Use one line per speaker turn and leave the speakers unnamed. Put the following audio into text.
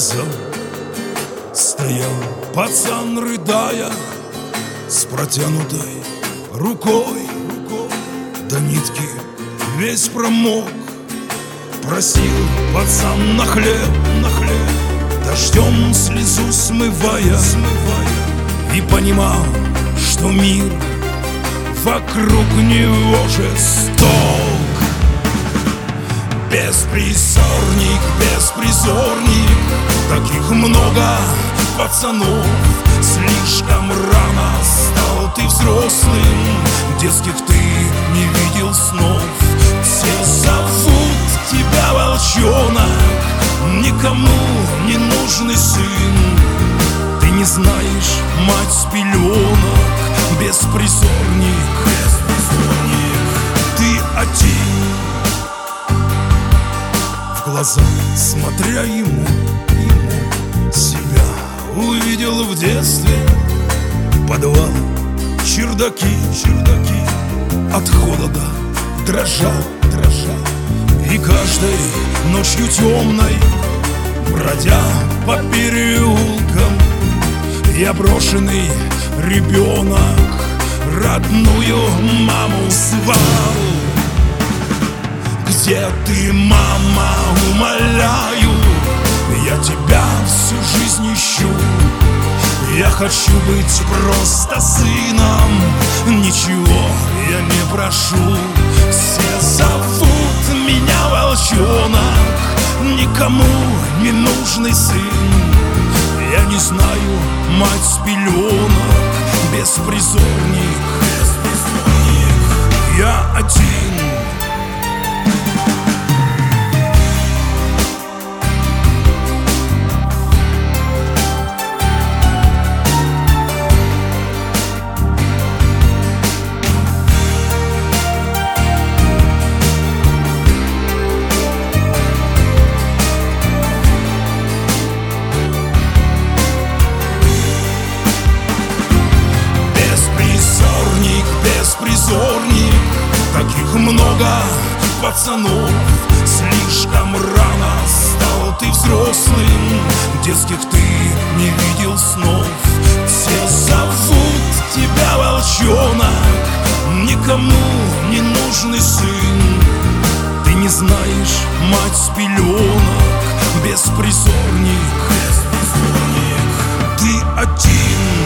глаза. Стоял пацан, рыдая, с протянутой рукой, до нитки весь промок. Просил пацан на хлеб, дождем слезу смывая, и понимал, что мир вокруг него жесток. Беспризорник, беспризорник, таких много пацанов. Слишком рано стал ты взрослым, детских ты не видел снов. Все зовут тебя волчонок, никому не нужный сын. Ты не знаешь мать с пеленок, беспризорник, ты один. В глаза смотря ему себя увидел в детстве. Подвал, чердаки, от холода дрожал. И каждой ночью темной, бродя по переулкам, я брошенный ребенок родную маму звал. Где ты, мама, умоляю, я тебя всю жизнь ищу. Я хочу быть просто сыном, ничего я не прошу. Все зовут меня волчонок, никому не нужный сын. Я не знаю мать с пеленок, беспризорник, я один. Беспризорник, таких много пацанов. Слишком рано стал ты взрослым, детских ты не видел снов. Все зовут тебя волчонок, никому не нужный сын. Ты не знаешь мать с пеленок, беспризорник, ты один.